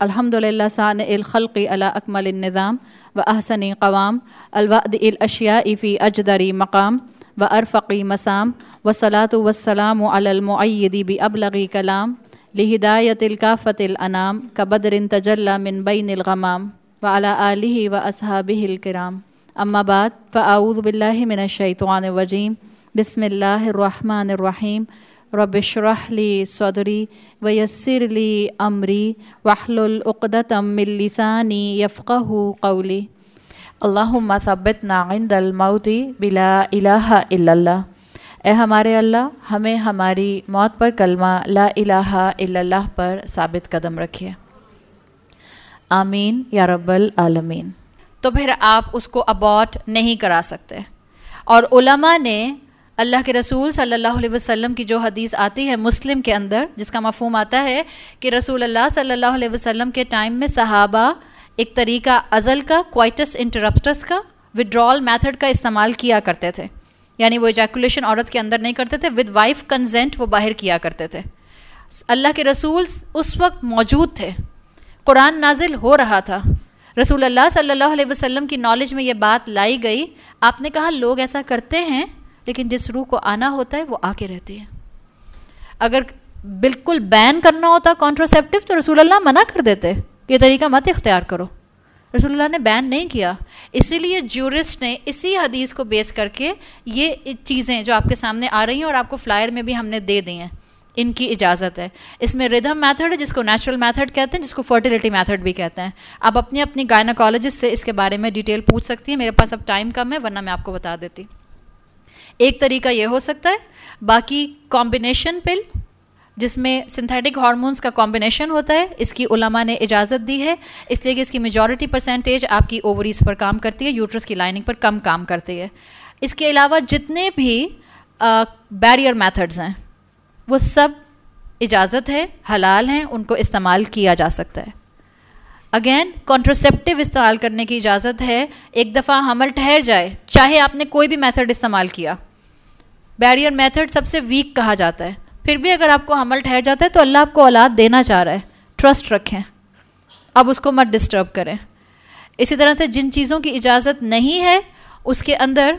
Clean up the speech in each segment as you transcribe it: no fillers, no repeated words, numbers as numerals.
الحمدللہ صانع الخلق علی اکمل النظام و احسن قوام الوعد الاشیاء فی اجدری مقام و ارفقی مسام والصلاۃ والسلام علی المؤید بابلغ کلام لہدایت الکافۃ الانام کبدر تجلی من بین الغمام وعلی آلہ واصحابہ الکرام اما بعد فاعوذ باللہ من الشیطان الرجیم بسم اللہ الرحمن الرحیم رب اشرح لی صدری ویسر لی امری واحلل عقدۃ من لسانی یفقہوا قولی اللہم ثبتنا عند الموت بلا الہ الا اللہ۔ اے ہمارے اللہ، ہمیں ہماری موت پر کلمہ لا الہ الا اللہ پر ثابت قدم رکھیے، آمین یا رب العالمین۔ تو پھر آپ اس کو ابورٹ نہیں کرا سکتے، اور علماء نے اللہ کے رسول صلی اللہ علیہ وسلم کی جو حدیث آتی ہے مسلم کے اندر، جس کا مفہوم آتا ہے کہ رسول اللہ صلی اللہ علیہ وسلم کے ٹائم میں صحابہ ایک طریقہ عزل کا، کوائٹس انٹرپٹس کا، وڈرال میتھڈ کا استعمال کیا کرتے تھے، یعنی وہ ایجیکولیشن عورت کے اندر نہیں کرتے تھے، ود وائف کنزنٹ وہ باہر کیا کرتے تھے۔ اللہ کے رسول اس وقت موجود تھے، قرآن نازل ہو رہا تھا، رسول اللہ صلی اللہ علیہ وسلم کی نالج میں یہ بات لائی گئی۔ آپ نے کہا لوگ ایسا کرتے ہیں، لیکن جس روح کو آنا ہوتا ہے وہ آ کے رہتی ہے۔ اگر بالکل بین کرنا ہوتا کانٹراسیپٹیو تو رسول اللہ منع کر دیتے، یہ طریقہ مت اختیار کرو۔ رسول اللہ نے بین نہیں کیا، اسی لیے جورسٹ نے اسی حدیث کو بیس کر کے یہ چیزیں جو آپ کے سامنے آ رہی ہیں اور آپ کو فلائر میں بھی ہم نے دے دی ہیں، ان کی اجازت ہے۔ اس میں ردھم میتھڈ ہے، جس کو نیچرل میتھڈ کہتے ہیں، جس کو فرٹیلیٹی میتھڈ بھی کہتے ہیں۔ آپ اپنی گائنیکالوجسٹ سے اس کے بارے میں ڈیٹیل پوچھ سکتی ہیں، میرے پاس اب ٹائم کم ہے ورنہ میں آپ کو بتا دیتی۔ ایک طریقہ یہ ہو سکتا ہے، باقی کمبینیشن پل جس میں سنتھیٹک ہارمونز کا کمبینیشن ہوتا ہے، اس کی علماء نے اجازت دی ہے، اس لیے کہ اس کی میجورٹی پرسنٹیج آپ کی اووریز پر کام کرتی ہے، یوٹرس کی لائننگ پر کم کام کرتی ہے۔ اس کے علاوہ جتنے بھی بیریئر میتھڈز ہیں وہ سب اجازت ہے، حلال ہیں، ان کو استعمال کیا جا سکتا ہے۔ اگین کانٹراسیپٹیو استعمال کرنے کی اجازت ہے، ایک دفعہ حمل ٹھہر جائے، چاہے آپ نے کوئی بھی میتھڈ استعمال کیا، بیریئر میتھڈ سب سے ویک کہا جاتا ہے، پھر بھی اگر آپ کو حمل ٹھہر جاتا ہے تو اللہ آپ کو اولاد دینا چاہ رہا ہے، ٹرسٹ رکھیں، اب اس کو مت ڈسٹرب کریں۔ اسی طرح سے جن چیزوں کی اجازت نہیں ہے اس کے اندر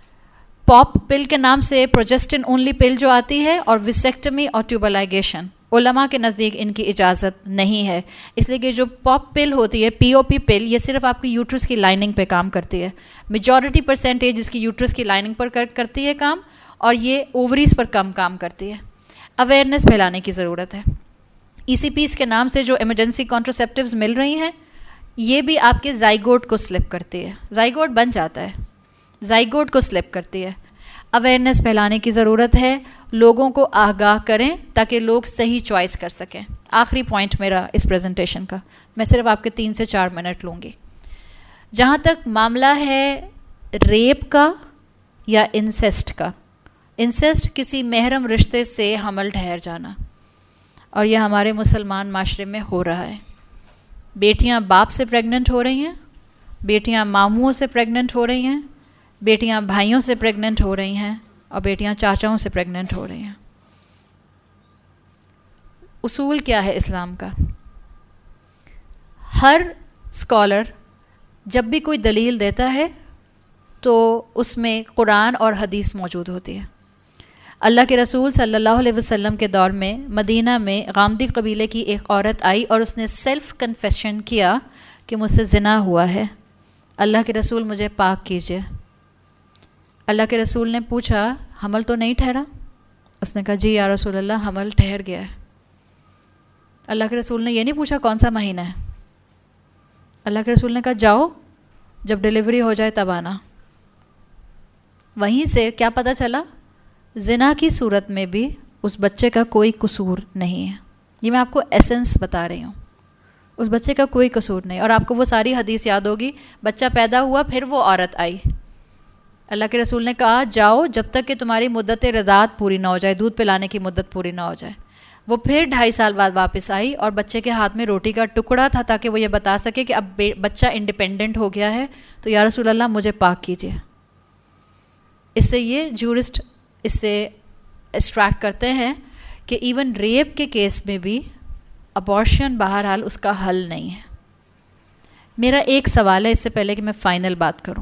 پاپ پل کے نام سے پروجسٹن اونلی پل جو آتی ہے، اور ویسیکٹمی اور ٹیوبر لائگیشن، علماء کے نزدیک ان کی اجازت نہیں ہے، اس لیے کہ جو پاپ پل ہوتی ہے، پی او پی پل، یہ صرف آپ کی یوٹرس کی لائننگ پہ کام کرتی ہے، میجورٹی پرسنٹیج اس کی یوٹرس کی لائننگ پر کرتی ہے کام، اور یہ اووریز پر کم کام کرتی ہے۔ اویئرنیس پھیلانے کی ضرورت ہے۔ ای سی پیز کے نام سے جو ایمرجنسی کانٹراسیپٹیوز مل رہی ہیں، یہ بھی آپ کے زائگوٹ کو سلپ کرتی ہے، زائگوٹ بن جاتا ہے، زائگوٹ کو سلپ کرتی ہے۔ اویئرنیس پھیلانے کی ضرورت ہے، لوگوں کو آگاہ کریں تاکہ لوگ صحیح چوائس کر سکیں۔ آخری پوائنٹ میرا اس پریزنٹیشن کا، میں صرف آپ کے 3 سے 4 منٹ لوں گی۔ جہاں تک معاملہ ہے ریپ کا یا انسیسٹ کا، انسیسٹ کسی محرم رشتے سے حمل ٹھہر جانا، اور یہ ہمارے مسلمان معاشرے میں ہو رہا ہے۔ بیٹیاں باپ سے پریگننٹ ہو رہی ہیں، بیٹیاں ماموں سے پریگننٹ ہو رہی ہیں، بیٹیاں بھائیوں سے پریگننٹ ہو رہی ہیں، اور بیٹیاں چاچاؤں سے پریگننٹ ہو رہی ہیں۔ اصول کیا ہے اسلام کا؟ ہر اسکالر جب بھی کوئی دلیل دیتا ہے تو اس میں قرآن اور حدیث موجود ہوتی ہے۔ اللہ کے رسول صلی اللہ علیہ وسلم کے دور میں مدینہ میں غامدی قبیلے کی ایک عورت آئی اور اس نے سیلف کنفیشن کیا کہ مجھ سے زنا ہوا ہے، اللہ کے رسول مجھے پاک کیجیے۔ اللہ کے رسول نے پوچھا حمل تو نہیں ٹھہرا؟ اس نے کہا جی یا رسول اللہ حمل ٹھہر گیا ہے۔ اللہ کے رسول نے یہ نہیں پوچھا کون سا مہینہ ہے، اللہ کے رسول نے کہا جاؤ جب ڈیلیوری ہو جائے تب آنا۔ وہیں سے کیا پتہ چلا؟ زنا کی صورت میں بھی اس بچے کا کوئی قصور نہیں ہے۔ یہ میں آپ کو ایسنس بتا رہی ہوں، اس بچے کا کوئی قصور نہیں، اور آپ کو وہ ساری حدیث یاد ہوگی، بچہ پیدا ہوا پھر وہ عورت آئی، اللہ کے رسول نے کہا جاؤ جب تک کہ تمہاری مدت رضاعت پوری نہ ہو جائے، دودھ پلانے کی مدت پوری نہ ہو جائے۔ وہ پھر 2.5 سال بعد واپس آئی اور بچے کے ہاتھ میں روٹی کا ٹکڑا تھا تاکہ وہ یہ بتا سکے کہ اب بچہ انڈیپینڈنٹ ہو گیا ہے، تو یا رسول اللہ مجھے پاک کیجیے۔ اس سے یہ جورسٹ اس سے ایکسٹریکٹ کرتے ہیں کہ ایون ریپ کے کیس میں بھی ابارشن بہرحال اس کا حل نہیں ہے. میرا ایک سوال ہے اس سے پہلے کہ میں فائنل بات کروں.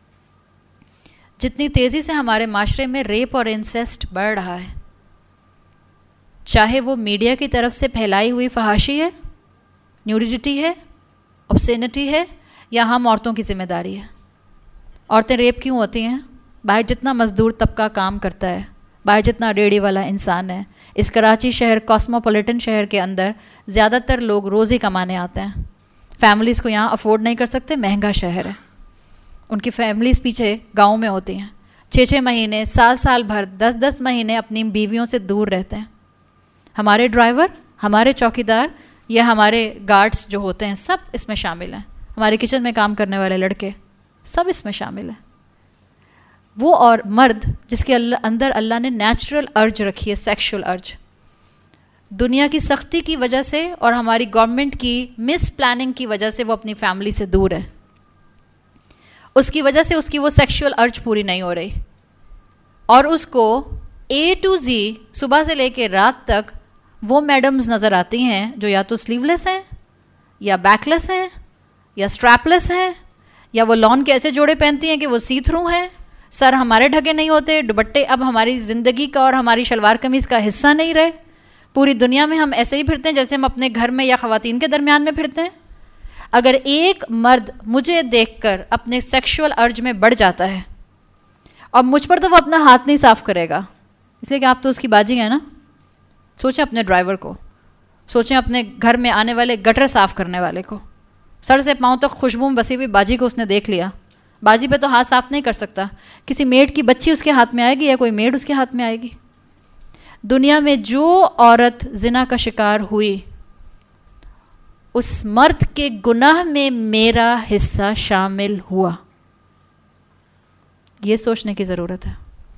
جتنی تیزی سے ہمارے معاشرے میں ریپ اور انسیسٹ بڑھ رہا ہے, چاہے وہ میڈیا کی طرف سے پھیلائی ہوئی فحاشی ہے, نیوڈیٹی ہے, obscenity ہے, یا ہم عورتوں کی ذمہ داری ہے. عورتیں ریپ کیوں ہوتی ہیں؟ باہر جتنا مزدور طبقہ کام کرتا ہے, باہر جتنا ریڑھی والا انسان ہے, اس کراچی شہر کاسموپولیٹن شہر کے اندر زیادہ تر لوگ روزی کمانے آتے ہیں. فیملیز کو یہاں افورڈ نہیں کر سکتے, مہنگا شہر ہے. ان کی فیملیز پیچھے گاؤں میں ہوتی ہیں, 6 مہینے, سال بھر, 10 مہینے اپنی بیویوں سے دور رہتے ہیں. ہمارے ڈرائیور, ہمارے چوکیدار یا ہمارے گارڈز جو ہوتے ہیں سب اس میں شامل ہیں. ہمارے کچن میں کام کرنے والے لڑکے سب اس میں شامل ہیں. وہ اور مرد جس کے اندر اللہ نے نیچرل ارج رکھی ہے, سیکشول ارج, دنیا کی سختی کی وجہ سے اور ہماری گورنمنٹ کی مس پلاننگ کی وجہ سے وہ اپنی فیملی سے دور ہے. اس کی وجہ سے اس کی وہ سیکشول ارج پوری نہیں ہو رہی, اور اس کو A to Z صبح سے لے کے رات تک وہ میڈمز نظر آتی ہیں جو یا تو سلیو لیس ہیں, یا بیک لیس ہیں, یا اسٹریپ لیس ہیں, یا وہ لان کے ایسے جوڑے پہنتی ہیں کہ وہ سی تھرو ہیں, سر ہمارے ڈھکے نہیں ہوتے, دوپٹے اب ہماری زندگی کا اور ہماری شلوار قمیض کا حصہ نہیں رہے. پوری دنیا میں ہم ایسے ہی پھرتے ہیں جیسے ہم اپنے گھر میں یا خواتین کے درمیان میں پھرتے ہیں. اگر ایک مرد مجھے دیکھ کر اپنے سیکشول ارج میں بڑھ جاتا ہے, اور مجھ پر تو وہ اپنا ہاتھ نہیں صاف کرے گا, اس لیے کہ آپ تو اس کی باجی ہیں نا. سوچیں اپنے ڈرائیور کو, سوچیں اپنے گھر میں آنے والے گٹر صاف کرنے والے کو, سر سے پاؤں تک خوشبو میں بسی ہوئی باجی کو اس نے دیکھ لیا. باجی پہ تو ہاتھ صاف نہیں کر سکتا, کسی میڈ کی بچی اس کے ہاتھ میں آئے گی یا کوئی میڈ اس کے ہاتھ میں آئے گی. دنیا میں جو عورت زنا کا شکار ہوئی, اس مرد کے گناہ میں میرا حصہ شامل ہوا. یہ سوچنے کی ضرورت ہے.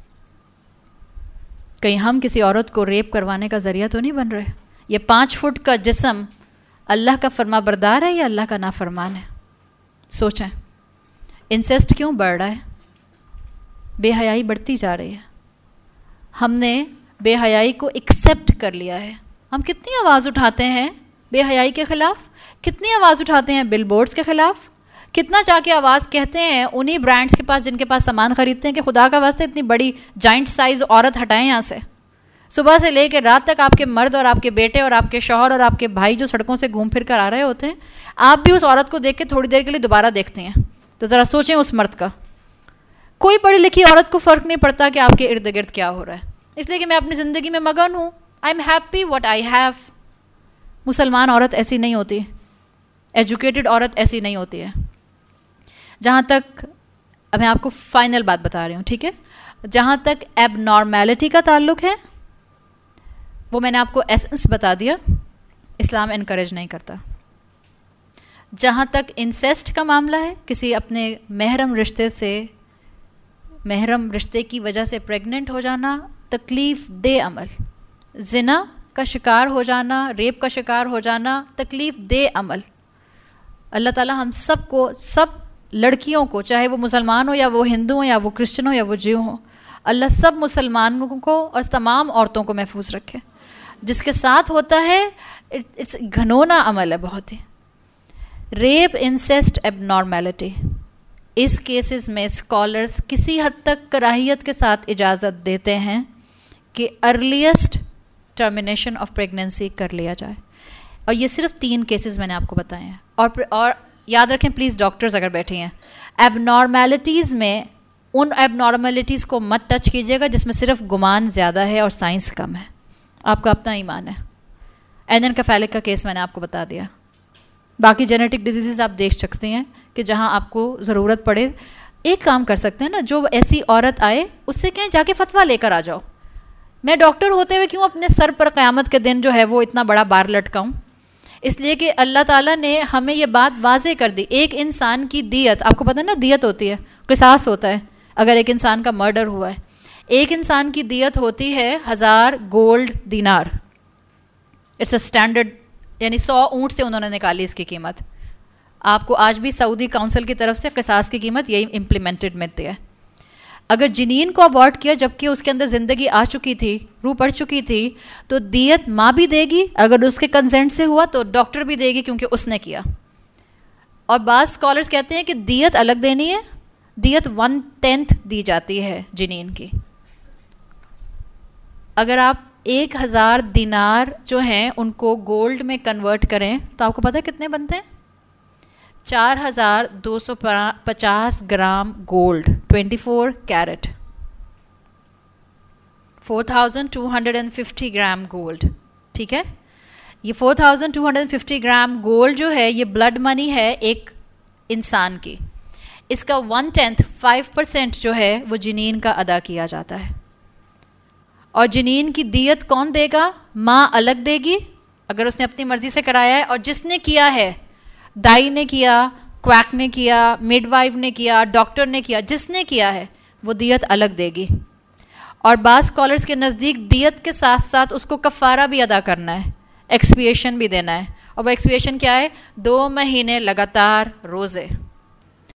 کہیں ہم کسی عورت کو ریپ کروانے کا ذریعہ تو نہیں بن رہے. یہ 5 فٹ کا جسم اللہ کا فرما بردار ہے یا اللہ کا نافرمان ہے؟ سوچیں. انسیسٹ کیوں بڑھ رہا ہے؟ بے حیائی بڑھتی جا رہی ہے. ہم نے بے حیائی کو ایکسیپٹ کر لیا ہے. ہم کتنی آواز اٹھاتے ہیں بے حیائی کے خلاف, کتنی آواز اٹھاتے ہیں بل بورڈز کے خلاف, کتنا جا کے آواز کہتے ہیں انہی برانڈز کے پاس جن کے پاس سامان خریدتے ہیں کہ خدا کا واسطے اتنی بڑی جائنٹ سائز عورت ہٹائیں یہاں سے. صبح سے لے کے رات تک آپ کے مرد اور آپ کے بیٹے اور آپ کے شوہر اور آپ کے بھائی جو سڑکوں سے گھوم پھر کر آ رہے ہوتے ہیں, آپ بھی اس عورت کو دیکھ کے تھوڑی دیر کے لیے دوبارہ دیکھتے ہیں. تو ذرا سوچیں اس مرد کا. کوئی پڑھی لکھی عورت کو فرق نہیں پڑتا کہ آپ کے ارد گرد کیا ہو رہا ہے, اس لیے کہ میں اپنی زندگی میں مگن ہوں. I am happy what I have. مسلمان عورت ایسی نہیں ہوتی, ایجوکیٹڈ عورت ایسی نہیں ہوتی ہے. جہاں تک, اب میں آپ کو فائنل بات بتا رہی ہوں, ٹھیک ہے, جہاں تک ایب نارمیلٹی کا تعلق ہے وہ میں نے آپ کو ایسنس بتا دیا, اسلام انکریج نہیں کرتا. جہاں تک انسیسٹ کا معاملہ ہے, کسی اپنے محرم رشتے سے, محرم رشتے کی وجہ سے پریگننٹ ہو جانا تکلیف دہ عمل, زنا کا شکار ہو جانا, ریپ کا شکار ہو جانا تکلیف دہ عمل. اللہ تعالیٰ ہم سب کو, سب لڑکیوں کو, چاہے وہ مسلمان ہو یا وہ ہندو ہوں یا وہ کرسچن ہو یا وہ جیو ہوں, اللہ سب مسلمانوں کو اور تمام عورتوں کو محفوظ رکھے. جس کے ساتھ ہوتا ہے اٹس گھنونا عمل ہے بہت ہی. ریپ, انسیسٹ, ایب نارمیلٹی, اس کیسز میں اسکالرز کسی حد تک کراہیت کے ساتھ اجازت دیتے ہیں کہ ارلیسٹ ٹرمینیشن آف پریگننسی کر لیا جائے. اور یہ صرف 3 کیسز میں نے آپ کو بتائے ہیں. اور یاد رکھیں پلیز ڈاکٹرز اگر بیٹھے ہیں, ایب نارمیلٹیز میں ان ایب نارمیلٹیز کو مت ٹچ کیجیے گا جس میں صرف گمان زیادہ ہے اور سائنس کم ہے. آپ کا اپنا ایمان ہے. اینکفیلک کا کیس میں نے آپ کو بتا دیا. باقی جینیٹک ڈیزیزز آپ دیکھ سکتے ہیں کہ جہاں آپ کو ضرورت پڑے. ایک کام کر سکتے ہیں نا, جو ایسی عورت آئے اس سے کہیں جا کے فتویٰ لے کر آ جاؤ. میں ڈاکٹر ہوتے ہوئے کیوں اپنے سر پر قیامت کے دن جو ہے وہ اتنا بڑا بار لٹکاؤں؟ اس لیے کہ اللہ تعالیٰ نے ہمیں یہ بات واضح کر دی. ایک انسان کی دیت, آپ کو پتہ ہے نا دیت ہوتی ہے, قصاص ہوتا ہے اگر ایک انسان کا مرڈر ہوا ہے. ایک انسان کی دیت ہوتی ہے 1000 گولڈ دینار. اٹس اے اسٹینڈرڈ, یعنی 100 اونٹ سے انہوں نے نکالی اس کی قیمت. آپ کو آج بھی سعودی کونسل کی طرف سے قصاص کی قیمت یہی امپلیمنٹڈ ملتی ہے. اگر جنین کو ابارٹ کیا جبکہ اس کے اندر زندگی آ چکی تھی، روح پڑ چکی تھی، تو دیت ماں بھی دے گی، اگر اس کے کنسنٹ سے ہوا تو ڈاکٹر بھی دے گی کیونکہ اس نے کیا. اور بعض اسکالرس کہتے ہیں کہ دیت الگ دینی ہے، دیت 1/10 دی جاتی ہے جنین کی. اگر آپ 1000 دینار جو ہیں ان کو گولڈ میں کنورٹ کریں تو آپ کو پتہ ہے کتنے بنتے ہیں؟ 4250 gram gold, 24 carat, 4250 gram gold. ٹھیک ہے، یہ 4250 گرام گولڈ جو ہے یہ بلڈ منی ہے ایک انسان کی. اس کا 1/10 5% جو ہے وہ جنین کا ادا کیا جاتا ہے. اور جنین کی دیت کون دے گا؟ ماں الگ دے گی اگر اس نے اپنی مرضی سے کرایا ہے، اور جس نے کیا ہے، دائی نے کیا، کویک نے کیا، مڈ وائف نے کیا، ڈاکٹر نے کیا، جس نے کیا ہے وہ دیت الگ دے گی. اور بعض اسکالرس کے نزدیک دیت کے ساتھ ساتھ اس کو کفارہ بھی ادا کرنا ہے، ایکسپیشن بھی دینا ہے. اور وہ ایکسپیشن کیا ہے؟ 2 مہینے لگاتار روزے.